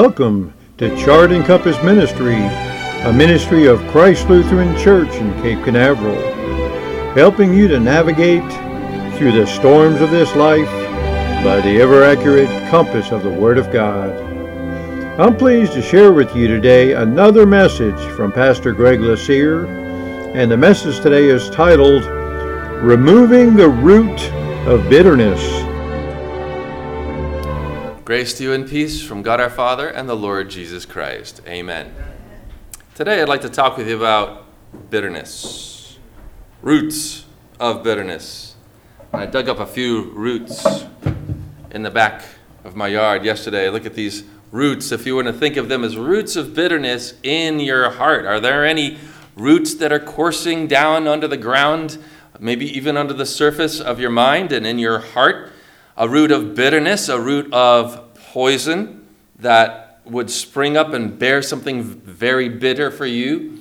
Welcome to Chart and Compass Ministry, a ministry of Christ Lutheran Church in Cape Canaveral, helping you to navigate through the storms of this life by the ever-accurate compass of the Word of God. I'm pleased to share with you today another message from Pastor Greg Lassere, and the message today is titled, Removing the Root of Bitterness. Grace to you and peace from God our Father and the Lord Jesus Christ. Amen. Today I'd like to talk with you about bitterness, roots of bitterness. I dug up a few roots in the back of my yard yesterday. Look at these roots. If you want to think of them as roots of bitterness in your heart, are there any roots that are coursing down under the ground, maybe even under the surface of your mind and in your heart? A root of bitterness, a root of poison that would spring up and bear something very bitter for you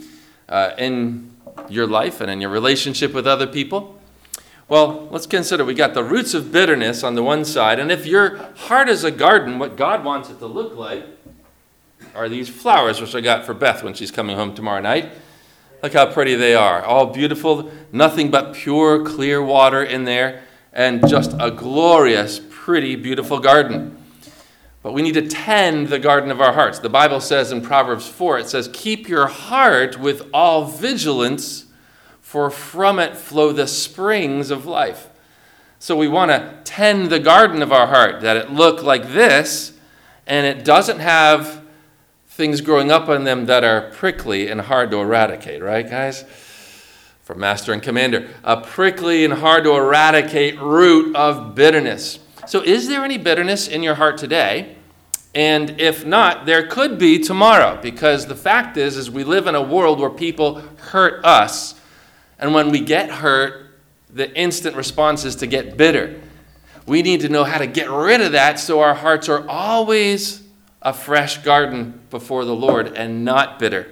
in your life and in your relationship with other people. Well, let's consider we got the roots of bitterness on the one side, and if your heart is a garden, what God wants it to look like are these flowers, which I got for Beth when she's coming home tomorrow night. Look how pretty they are, all beautiful, nothing but pure, clear water in there, and just a glorious, pretty, beautiful garden. But we need to tend the garden of our hearts. The Bible says in Proverbs 4, it says, keep your heart with all vigilance, for from it flow the springs of life. So we want to tend the garden of our heart, that it look like this, and it doesn't have things growing up on them that are prickly and hard to eradicate, right, guys? From Master and Commander, a prickly and hard to eradicate root of bitterness. So is there any bitterness in your heart today? And if not, there could be tomorrow, because the fact is we live in a world where people hurt us, and when we get hurt, the instant response is to get bitter. We need to know how to get rid of that so our hearts are always a fresh garden before the Lord and not bitter.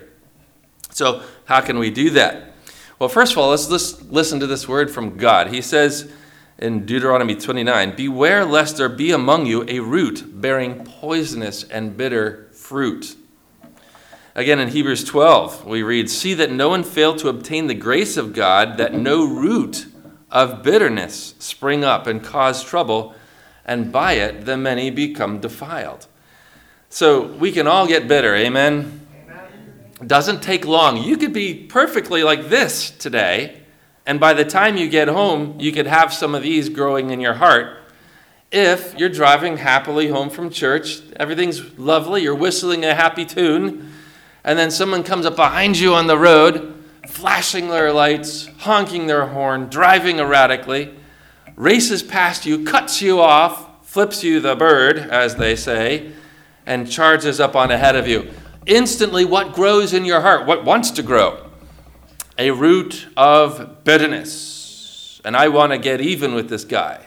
So how can we do that? Well, first of all, let's listen to this word from God. He says in Deuteronomy 29, beware lest there be among you a root bearing poisonous and bitter fruit. Again, in Hebrews 12, we read, see that no one fail to obtain the grace of God, that no root of bitterness spring up and cause trouble, and by it the many become defiled. So we can all get bitter, amen? Doesn't take long. You could be perfectly like this today, and by the time you get home, you could have some of these growing in your heart. If you're driving happily home from church, everything's lovely, you're whistling a happy tune, and then someone comes up behind you on the road, flashing their lights, honking their horn, driving erratically, races past you, cuts you off, flips you the bird, as they say, and charges up on ahead of you. Instantly, what grows in your heart? What wants to grow? A root of bitterness. And I want to get even with this guy.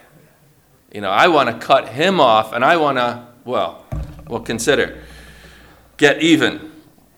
I want to cut him off, and I want to, we'll consider, get even.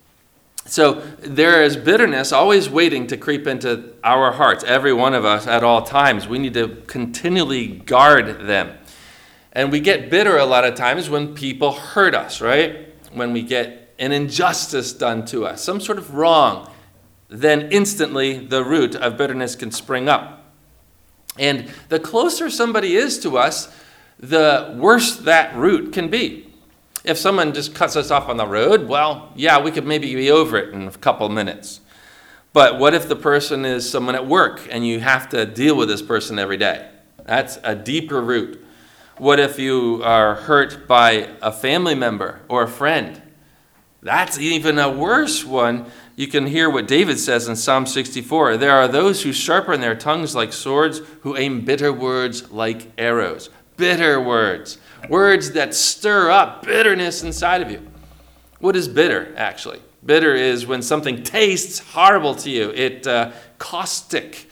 So there is bitterness always waiting to creep into our hearts, every one of us at all times. We need to continually guard them. And we get bitter a lot of times when people hurt us, right? When we get an injustice done to us, some sort of wrong, then instantly the root of bitterness can spring up. And the closer somebody is to us, the worse that root can be. If someone just cuts us off on the road, we could maybe be over it in a couple minutes. But what if the person is someone at work and you have to deal with this person every day? That's a deeper root. What if you are hurt by a family member or a friend? That's even a worse one. You can hear what David says in Psalm 64. There are those who sharpen their tongues like swords, who aim bitter words like arrows. Bitter words. Words that stir up bitterness inside of you. What is bitter, actually? Bitter is when something tastes horrible to you. It caustic.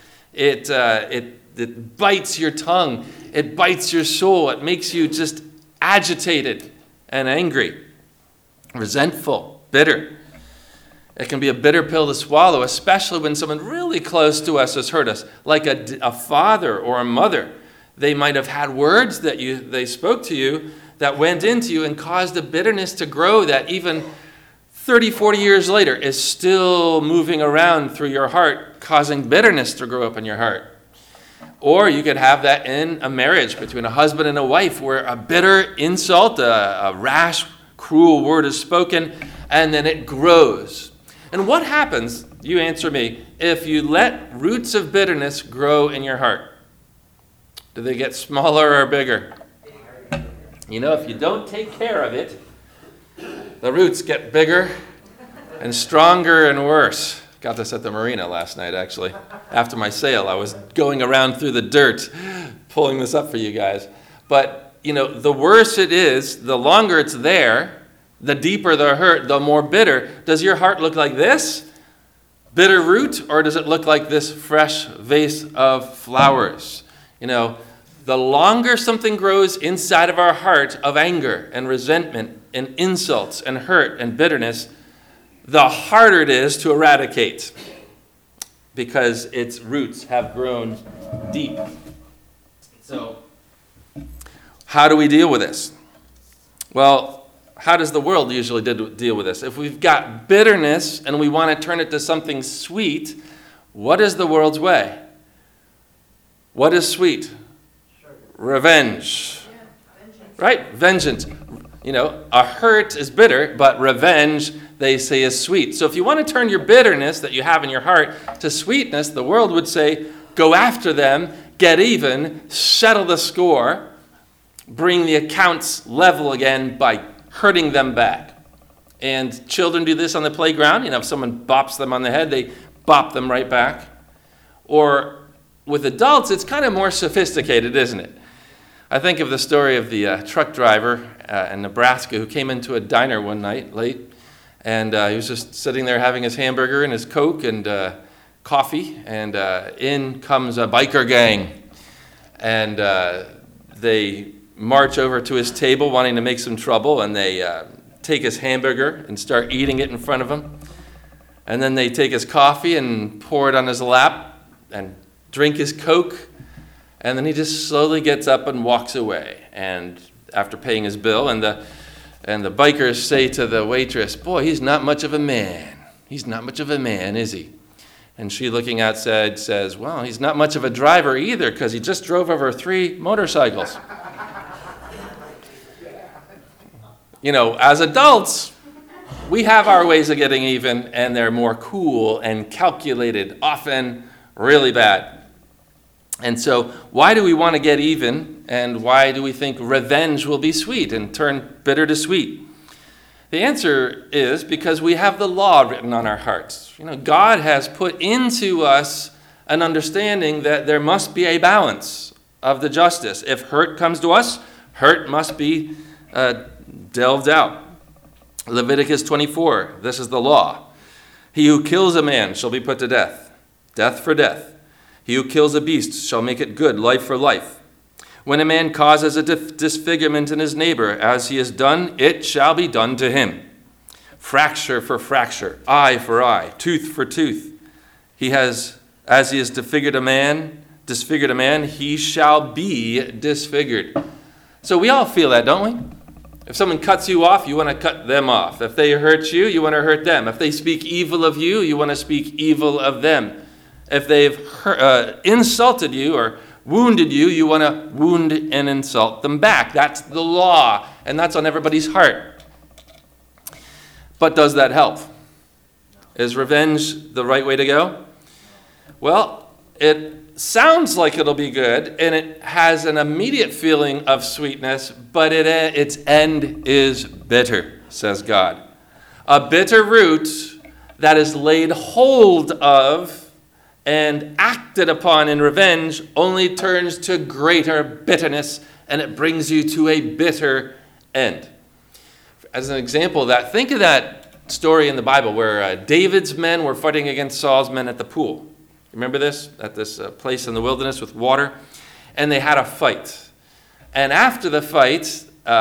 It bites your tongue. It bites your soul. It makes you just agitated and angry. Resentful, bitter. It can be a bitter pill to swallow, especially when someone really close to us has hurt us, like a father or a mother. They might have had words that they spoke to you that went into you and caused a bitterness to grow that even 30, 40 years later is still moving around through your heart, causing bitterness to grow up in your heart. Or you could have that in a marriage between a husband and a wife where a bitter insult, a rash, cruel word is spoken, and then it grows. And what happens, you answer me, if you let roots of bitterness grow in your heart? Do they get smaller or bigger? You know, if you don't take care of it, the roots get bigger and stronger and worse. Got this at the marina last night, actually. After my sail, I was going around through the dirt, pulling this up for you guys. But, you know, the worse it is, the longer it's there, the deeper the hurt, the more bitter. Does your heart look like this? Bitter root? Or does it look like this fresh vase of flowers? You know, the longer something grows inside of our heart of anger and resentment and insults and hurt and bitterness, the harder it is to eradicate because its roots have grown deep. So, how do we deal with this? Well, how does the world usually deal with this? If we've got bitterness and we want to turn it to something sweet, what is the world's way? What is sweet? Revenge. Right? Vengeance. You know, a hurt is bitter, but revenge, they say, is sweet. So if you want to turn your bitterness that you have in your heart to sweetness, the world would say, go after them, get even, settle the score, bring the accounts level again by hurting them back. And children do this on the playground. You know, if someone bops them on the head, they bop them right back. Or with adults, it's kind of more sophisticated, isn't it? I think of the story of the truck driver in Nebraska who came into a diner one night late, and he was just sitting there having his hamburger and his Coke and coffee, and in comes a biker gang, and they march over to his table wanting to make some trouble, and they take his hamburger and start eating it in front of him, and then they take his coffee and pour it on his lap and drink his Coke. And then he just slowly gets up and walks away. And after paying his bill, and the bikers say to the waitress, "Boy, he's not much of a man. He's not much of a man, is he?" And she, looking outside, says, "Well, he's not much of a driver either, because he just drove over 3 motorcycles." You know, as adults, we have our ways of getting even, and they're more cool and calculated, often really bad. And so why do we want to get even, and why do we think revenge will be sweet and turn bitter to sweet? The answer is because we have the law written on our hearts. You know, God has put into us an understanding that there must be a balance of the justice. If hurt comes to us, hurt must be delved out. Leviticus 24, this is the law. He who kills a man shall be put to death, death for death. He who kills a beast shall make it good, life for life. When a man causes a disfigurement in his neighbor, as he has done, it shall be done to him. Fracture for fracture, eye for eye, tooth for tooth. As he has disfigured a man, he shall be disfigured. So we all feel that, don't we? If someone cuts you off, you want to cut them off. If they hurt you, you want to hurt them. If they speak evil of you, you want to speak evil of them. If they've insulted you or wounded you, you want to wound and insult them back. That's the law, and that's on everybody's heart. But does that help? Is revenge the right way to go? Well, it sounds like it'll be good, and it has an immediate feeling of sweetness, but its end is bitter, says God. A bitter root that is laid hold of and acted upon in revenge only turns to greater bitterness, and it brings you to a bitter end. As an example of that, think of that story in the Bible where David's men were fighting against Saul's men at the pool. Remember this? At this place in the wilderness with water? And they had a fight. And after the fight,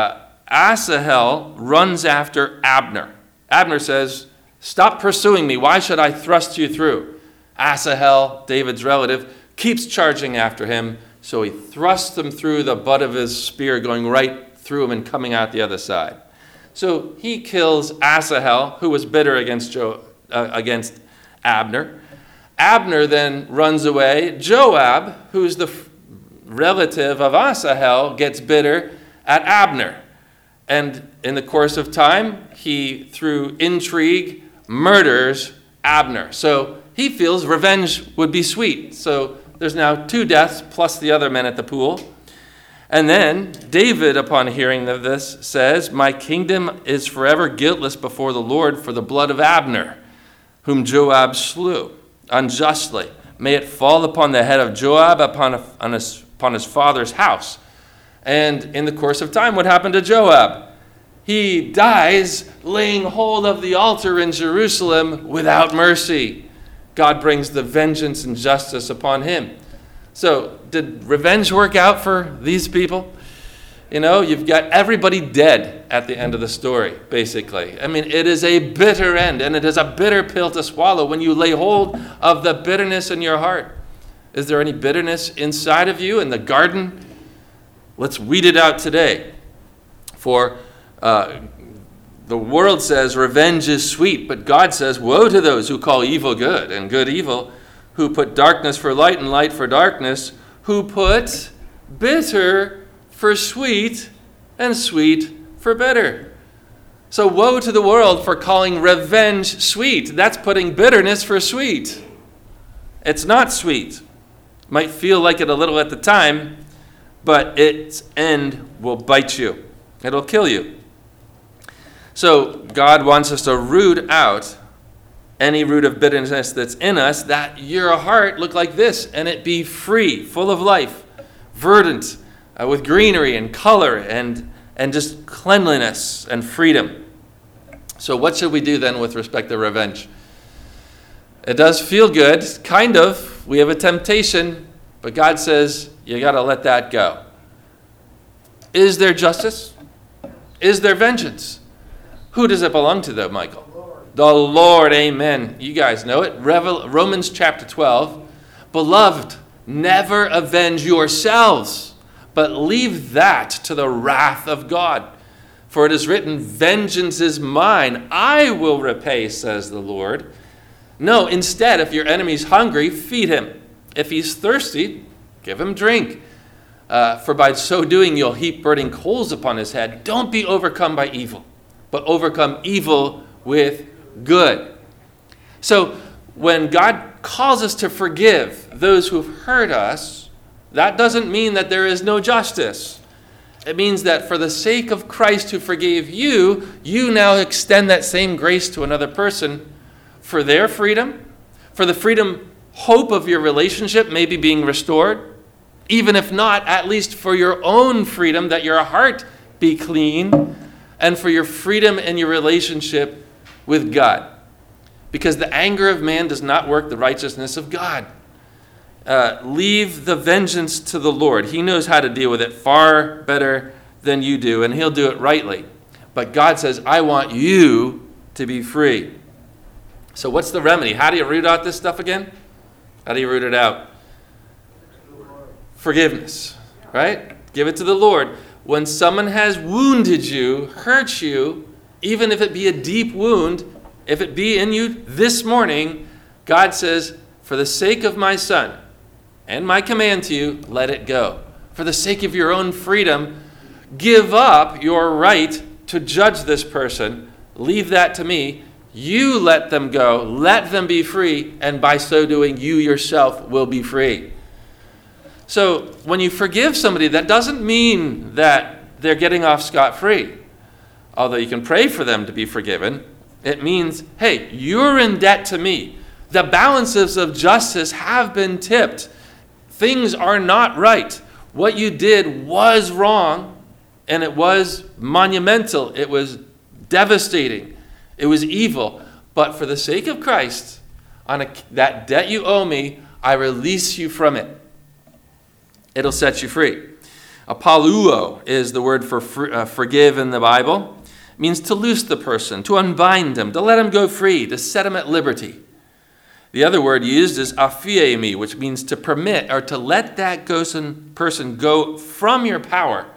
Asahel runs after Abner. Abner says, "Stop pursuing me. Why should I thrust you through?" Asahel, David's relative, keeps charging after him, so he thrusts him through the butt of his spear, going right through him and coming out the other side. So he kills Asahel, who was bitter against Abner. Abner then runs away. Joab, who's the relative of Asahel, gets bitter at Abner. And in the course of time, he, through intrigue, murders Abner. So he feels revenge would be sweet. So there's now 2 deaths plus the other men at the pool. And then David, upon hearing of this, says, "My kingdom is forever guiltless before the Lord for the blood of Abner, whom Joab slew unjustly. May it fall upon the head of Joab, upon his father's house." And in the course of time, what happened to Joab? He dies laying hold of the altar in Jerusalem without mercy. God brings the vengeance and justice upon him. So did revenge work out for these people? You know, you've got everybody dead at the end of the story, basically. I mean, it is a bitter end, and it is a bitter pill to swallow when you lay hold of the bitterness in your heart. Is there any bitterness inside of you in the garden? Let's weed it out today. For the world says revenge is sweet, but God says, woe to those who call evil good and good evil, who put darkness for light and light for darkness, who put bitter for sweet and sweet for bitter. So woe to the world for calling revenge sweet. That's putting bitterness for sweet. It's not sweet. Might feel like it a little at the time, but its end will bite you. It'll kill you. So God wants us to root out any root of bitterness that's in us, that your heart look like this and it be free, full of life, verdant, with greenery and color and just cleanliness and freedom. So what should we do then with respect to revenge? It does feel good, kind of. We have a temptation, but God says you got to let that go. Is there justice? Is there vengeance? Who does it belong to, though, Michael? The Lord, amen. You guys know it. Romans chapter 12. Beloved, never avenge yourselves, but leave that to the wrath of God. For it is written, vengeance is mine, I will repay, says the Lord. No, instead, if your enemy's hungry, feed him. If he's thirsty, give him drink. For by so doing, you'll heap burning coals upon his head. Don't be overcome by evil, but overcome evil with good. So when God calls us to forgive those who've hurt us, that doesn't mean that there is no justice. It means that for the sake of Christ who forgave you, you now extend that same grace to another person for their freedom, for the freedom, hope of your relationship maybe being restored, even if not, at least for your own freedom, that your heart be clean, and for your freedom in your relationship with God. Because the anger of man does not work the righteousness of God. Leave the vengeance to the Lord. He knows how to deal with it far better than you do, and he'll do it rightly. But God says, I want you to be free. So what's the remedy? How do you root out this stuff again? How do you root it out? Forgiveness, right? Give it to the Lord. When someone has wounded you, hurt you, even if it be a deep wound, if it be in you this morning, God says, for the sake of my son and my command to you, let it go. For the sake of your own freedom, give up your right to judge this person. Leave that to me. You let them go. Let them be free. And by so doing, you yourself will be free. So when you forgive somebody, that doesn't mean that they're getting off scot-free. Although you can pray for them to be forgiven, it means, hey, you're in debt to me. The balances of justice have been tipped. Things are not right. What you did was wrong, and it was monumental. It was devastating. It was evil. But for the sake of Christ, on that debt you owe me, I release you from it. It'll set you free. Apoluo is the word for forgive in the Bible. It means to loose the person, to unbind them, to let them go free, to set them at liberty. The other word used is aphiemi, which means to permit or to let that person go from your power,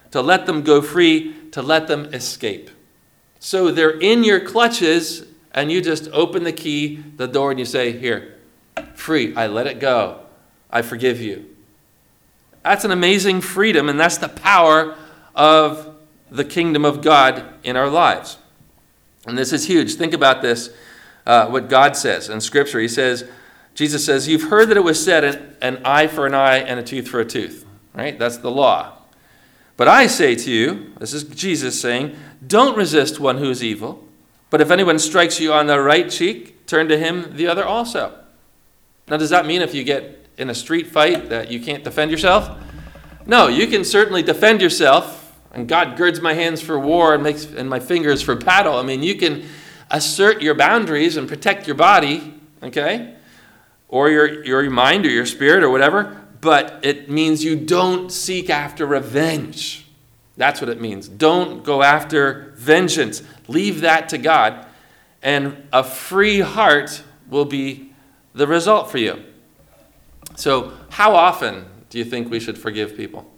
to let them go free, to let them escape. So they're in your clutches, and you just open the key, the door, and you say, here, free, I let it go. I forgive you. That's an amazing freedom, and that's the power of the kingdom of God in our lives. And this is huge. Think about this, what God says in Scripture. Jesus says, you've heard that it was said, an eye for an eye and a tooth for a tooth. Right? That's the law. But I say to you, this is Jesus saying, don't resist one who is evil, but if anyone strikes you on the right cheek, turn to him the other also. Now, does that mean if you get in a street fight that you can't defend yourself? No, you can certainly defend yourself, and God girds my hands for war and my fingers for battle. I mean, you can assert your boundaries and protect your body, okay? Or your mind or your spirit or whatever, but it means you don't seek after revenge. That's what it means. Don't go after vengeance. Leave that to God, and a free heart will be the result for you. So how often do you think we should forgive people?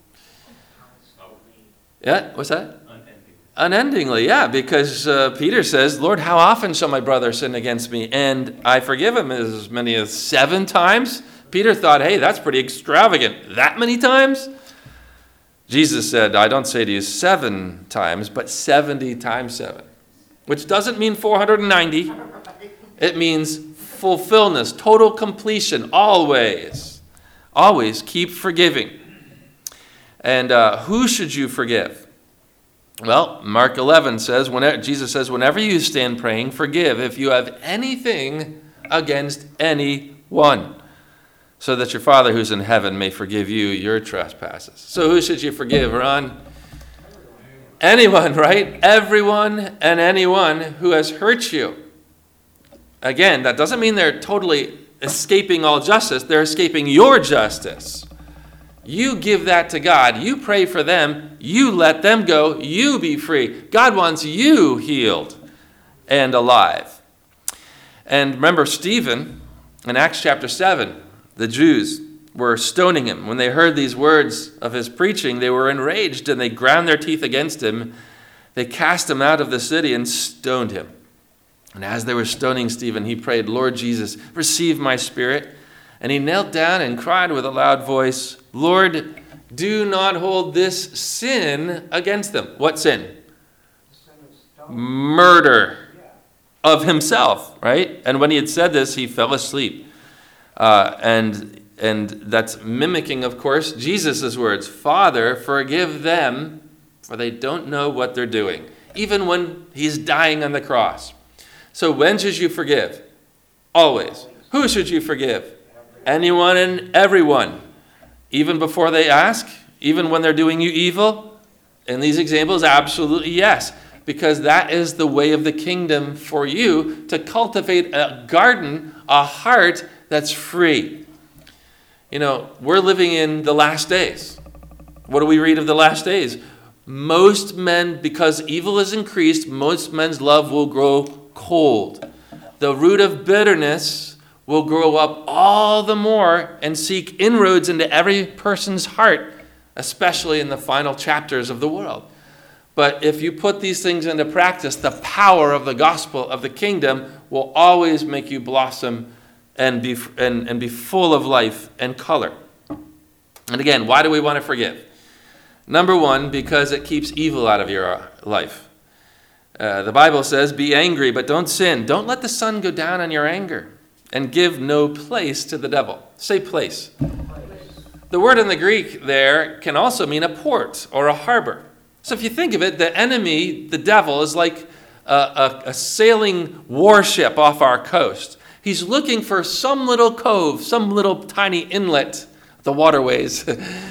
Yeah, what's that? Unendingly, yeah, because Peter says, Lord, how often shall my brother sin against me? And I forgive him as many as 7 times. Peter thought, hey, that's pretty extravagant. That many times? Jesus said, I don't say to you 7 times, but 70 times 7. Which doesn't mean 490. It means fulfillment, total completion, always. Always keep forgiving. And who should you forgive? Well, Mark 11 says, Jesus says, whenever you stand praying, forgive if you have anything against anyone, so that your Father who's in heaven may forgive you your trespasses. So who should you forgive, Ron? Anyone, right? Everyone and anyone who has hurt you. Again, that doesn't mean they're totally escaping all justice. They're escaping your justice. You give that to God. You pray for them. You let them go. You be free. God wants you healed and alive. And remember Stephen in Acts chapter 7, the Jews were stoning him. When they heard these words of his preaching, they were enraged and they ground their teeth against him. They cast him out of the city and stoned him. And as they were stoning Stephen, he prayed, Lord Jesus, receive my spirit. And he knelt down and cried with a loud voice, Lord, do not hold this sin against them. What sin? Murder of himself, right? And when he had said this, he fell asleep. And that's mimicking, of course, Jesus' words. Father, forgive them, for they don't know what they're doing. Even when he's dying on the cross. So when should you forgive? Always. Who should you forgive? Anyone and everyone. Even before they ask? Even when they're doing you evil? In these examples, absolutely yes. Because that is the way of the kingdom for you, to cultivate a garden, a heart that's free. You know, we're living in the last days. What do we read of the last days? Most men, because evil is increased, most men's love will grow cold. The root of bitterness will grow up all the more and seek inroads into every person's heart, especially in the final chapters of the world. But if you put these things into practice, the power of the gospel of the kingdom will always make you blossom and be full of life and color. And again, why do we want to forgive? Number one, because it keeps evil out of your life. The Bible says, be angry, but don't sin. Don't let the sun go down on your anger, and give no place to the devil. Say place. The word in the Greek there can also mean a port or a harbor. So if you think of it, the enemy, the devil, is like a sailing warship off our coast. He's looking for some little cove, some little tiny inlet, the waterways,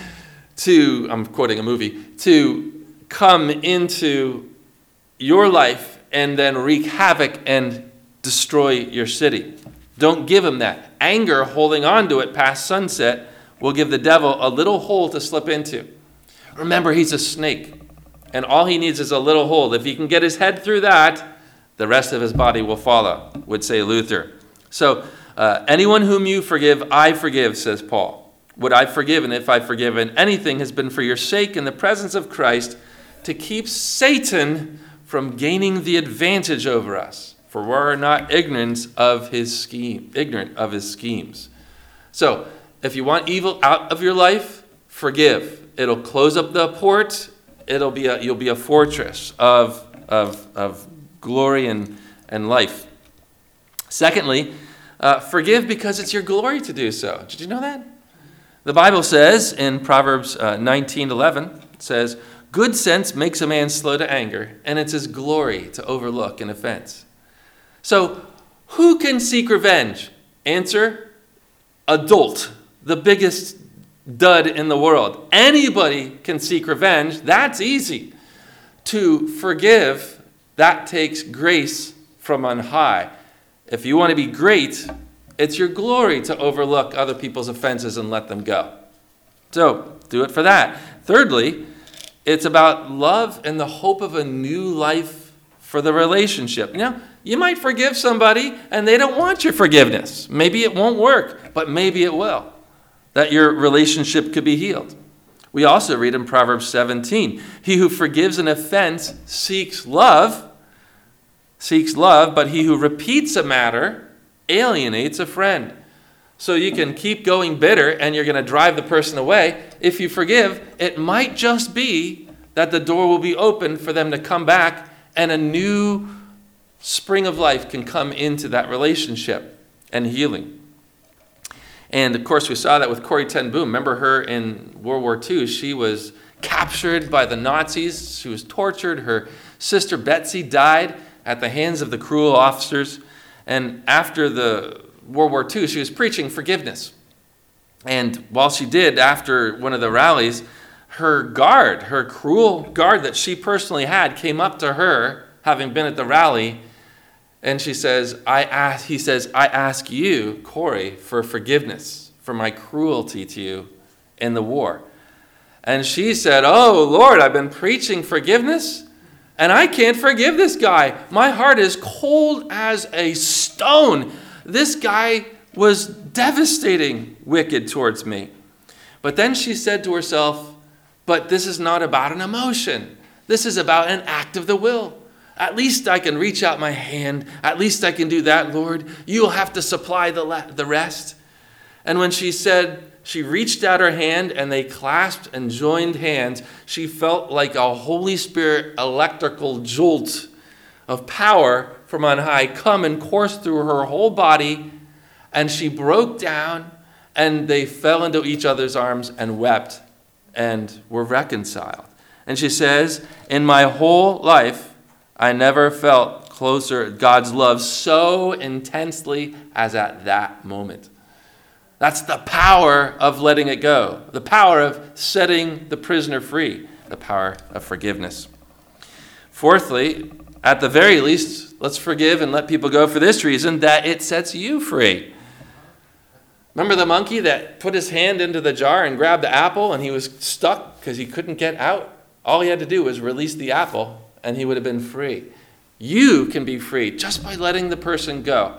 I'm quoting a movie, to come into your life and then wreak havoc and destroy your city. Don't give him that. Anger, holding on to it past sunset, will give the devil a little hole to slip into. Remember, he's a snake, and all he needs is a little hole. If he can get his head through that, the rest of his body will follow, would say Luther. So, anyone whom you forgive, I forgive, says Paul. what I've forgiven, if I've forgiven anything, has been for your sake in the presence of Christ, to keep Satan from gaining the advantage over us. For we're not ignorant of his schemes. So, if you want evil out of your life, forgive. It'll close up the port. You'll be a fortress of glory and life. Secondly, forgive because it's your glory to do so. Did you know that? The Bible says in Proverbs 19:11, it says, "Good sense makes a man slow to anger, and it's his glory to overlook an offense." So, who can seek revenge? Answer, adult, the biggest dud in the world. Anybody can seek revenge. That's easy. To forgive, that takes grace from on high. If you want to be great, it's your glory to overlook other people's offenses and let them go. So, do it for that. Thirdly, it's about love and the hope of a new life for the relationship. You might forgive somebody and they don't want your forgiveness. Maybe it won't work, but maybe it will. That your relationship could be healed. We also read in Proverbs 17, "He who forgives an offense seeks love, but he who repeats a matter alienates a friend." So you can keep going bitter and you're going to drive the person away. If you forgive, it might just be that the door will be open for them to come back and a new spring of life can come into that relationship and healing. And of course, we saw that with Corrie ten Boom. Remember her in World War II? She was captured by the Nazis. She was tortured. Her sister Betsy died at the hands of the cruel officers. And after the World War II, she was preaching forgiveness. And while she did, after one of the rallies, her cruel guard that she personally had, came up to her, having been at the rally, and he says, I ask you, Corrie, for forgiveness for my cruelty to you in the war. And she said, "Oh, Lord, I've been preaching forgiveness, and I can't forgive this guy. My heart is cold as a stone. This guy was devastating wicked towards me." But then she said to herself, "But this is not about an emotion. This is about an act of the will. At least I can reach out my hand. At least I can do that, Lord. You'll have to supply the rest." And when she said, she reached out her hand and they clasped and joined hands, she felt like a Holy Spirit electrical jolt of power from on high come and course through her whole body. And she broke down and they fell into each other's arms and wept and were reconciled. And she says, "In my whole life, I never felt closer God's love so intensely as at that moment." That's the power of letting it go. The power of setting the prisoner free. The power of forgiveness. Fourthly, at the very least, let's forgive and let people go for this reason, that it sets you free. Remember the monkey that put his hand into the jar and grabbed the apple and he was stuck because he couldn't get out? All he had to do was release the apple and he would have been free. You can be free just by letting the person go.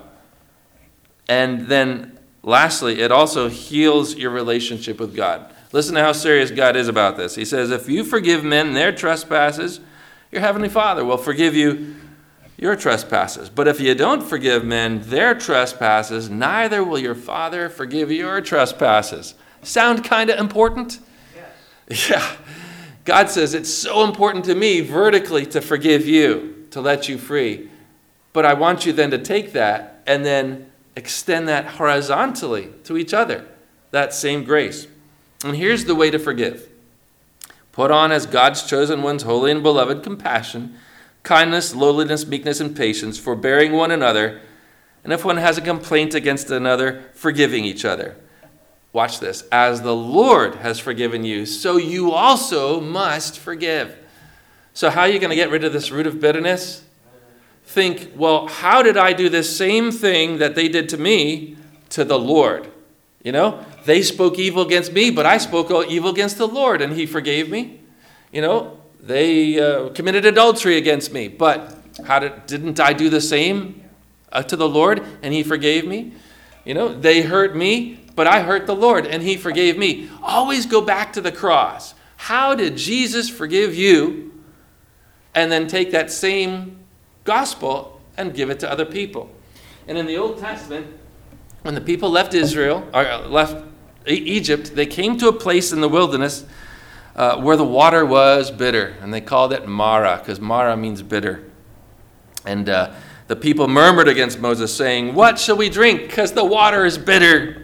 And then lastly, it also heals your relationship with God. Listen to how serious God is about this. He says, "If you forgive men their trespasses, your heavenly Father will forgive you your trespasses. But if you don't forgive men their trespasses, neither will your Father forgive your trespasses." Sound kind of important? Yes. Yeah. God says it's so important to me vertically to forgive you, to let you free. But I want you then to take that and then extend that horizontally to each other, that same grace. And here's the way to forgive. Put on as God's chosen ones, holy and beloved, compassion, kindness, lowliness, meekness, and patience, forbearing one another, and if one has a complaint against another, forgiving each other. Watch this. As the Lord has forgiven you, so you also must forgive. So how are you going to get rid of this root of bitterness? Think, well, how did I do this same thing that they did to me to the Lord? They spoke evil against me, but I spoke evil against the Lord, and he forgave me. They committed adultery against me, but didn't I do the same to the Lord, and he forgave me? They hurt me, but I hurt the Lord and he forgave me. Always go back to the cross. How did Jesus forgive you? And then take that same gospel and give it to other people. And in the Old Testament, when the people left Israel, or left Egypt, they came to a place in the wilderness where the water was bitter. And they called it Mara, because Mara means bitter. And the people murmured against Moses, saying, "What shall we drink? Because the water is bitter."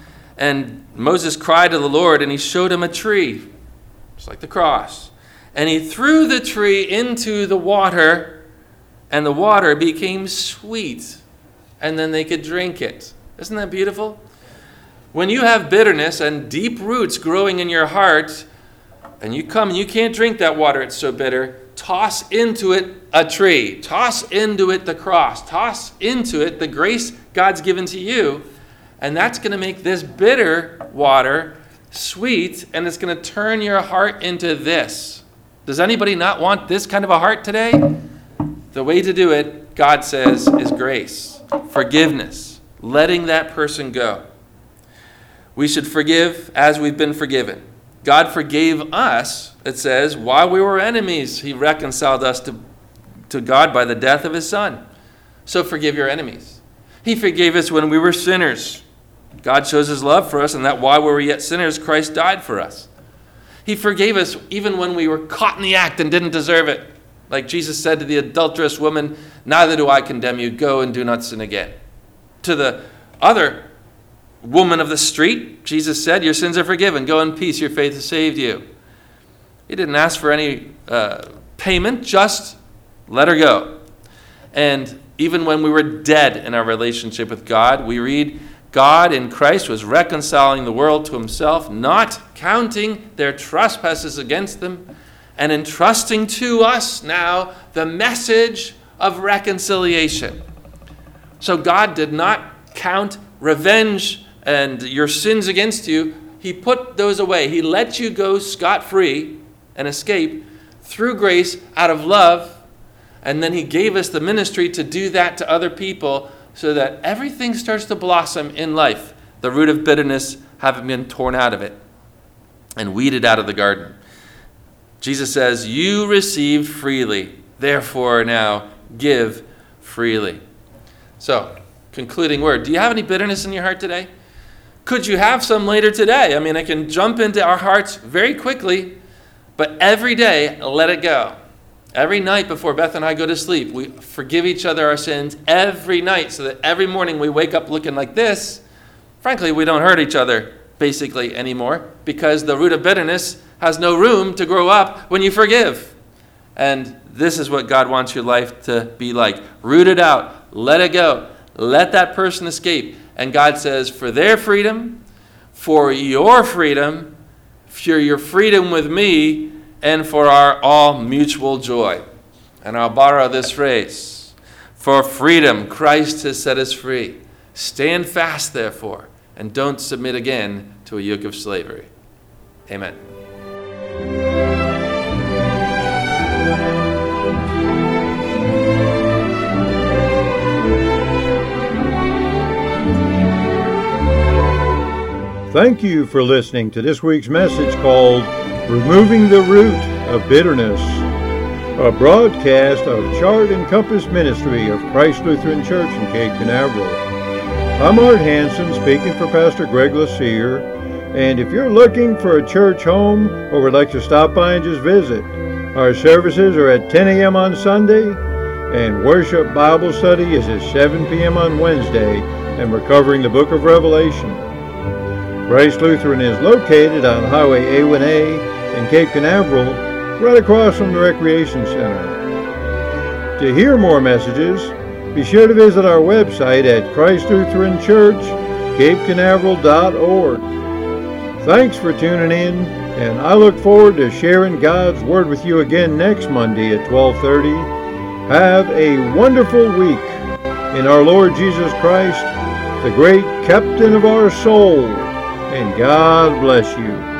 And Moses cried to the Lord, and he showed him a tree. It's like the cross. And he threw the tree into the water, and the water became sweet. And then they could drink it. Isn't that beautiful? When you have bitterness and deep roots growing in your heart, and you come and you can't drink that water, it's so bitter, toss into it a tree. Toss into it the cross. Toss into it the grace God's given to you. And that's going to make this bitter water sweet, and it's going to turn your heart into this. Does anybody not want this kind of a heart today? The way to do it, God says, is grace, forgiveness, letting that person go. We should forgive as we've been forgiven. God forgave us, it says, while we were enemies. He reconciled us to God by the death of his Son. So forgive your enemies. He forgave us when we were sinners. God shows his love for us, and that while we were yet sinners, Christ died for us. He forgave us even when we were caught in the act and didn't deserve it. Like Jesus said to the adulterous woman, "Neither do I condemn you. Go and do not sin again." To the other woman of the street, Jesus said, "Your sins are forgiven. Go in peace. Your faith has saved you." He didn't ask for any payment. Just let her go. And even when we were dead in our relationship with God, we read, God in Christ was reconciling the world to himself, not counting their trespasses against them, and entrusting to us now the message of reconciliation. So God did not count revenge and your sins against you. He put those away. He let you go scot-free and escape through grace out of love, and then he gave us the ministry to do that to other people, so that everything starts to blossom in life. The root of bitterness having been torn out of it and weeded out of the garden. Jesus says, "You received freely, therefore now give freely." So, concluding word. Do you have any bitterness in your heart today? Could you have some later today? I mean, it can jump into our hearts very quickly, but every day, let it go. Every night before Beth and I go to sleep, we forgive each other our sins every night, so that every morning we wake up looking like this. Frankly, we don't hurt each other basically anymore, because the root of bitterness has no room to grow up when you forgive. And this is what God wants your life to be like. Root it out. Let it go. Let that person escape. And God says, for their freedom, for your freedom with me, and for our all mutual joy. And I'll borrow this phrase. For freedom, Christ has set us free. Stand fast, therefore, and don't submit again to a yoke of slavery. Amen. Thank you for listening to this week's message called Removing the Root of Bitterness, a broadcast of Chart and Compass Ministry of Christ Lutheran Church in Cape Canaveral. I'm Art Hansen, speaking for Pastor Greg Lassere, and if you're looking for a church home or would like to stop by and just visit, our services are at 10 a.m. on Sunday, and Worship Bible Study is at 7 p.m. on Wednesday, and we're covering the book of Revelation. Christ Lutheran is located on Highway A1A in Cape Canaveral, right across from the Recreation Center. To hear more messages, be sure to visit our website at ChristLutheranChurch.CapeCanaveral.org. Thanks for tuning in, and I look forward to sharing God's Word with you again next Monday at 12:30. Have a wonderful week in our Lord Jesus Christ, the great captain of our soul, and God bless you.